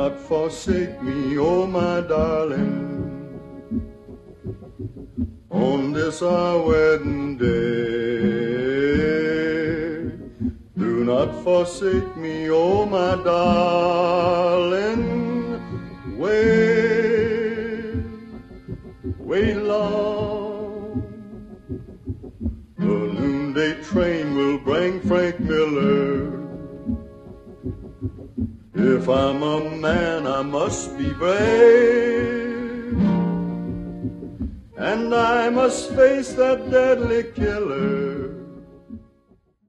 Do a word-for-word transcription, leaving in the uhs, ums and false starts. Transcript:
not forsake me, oh my darling, on this our wedding day. Do not forsake me, oh my darling. Wait, wait long. The noonday train will bring Frank Miller. If I'm a man, I must be brave, and I must face that deadly killer.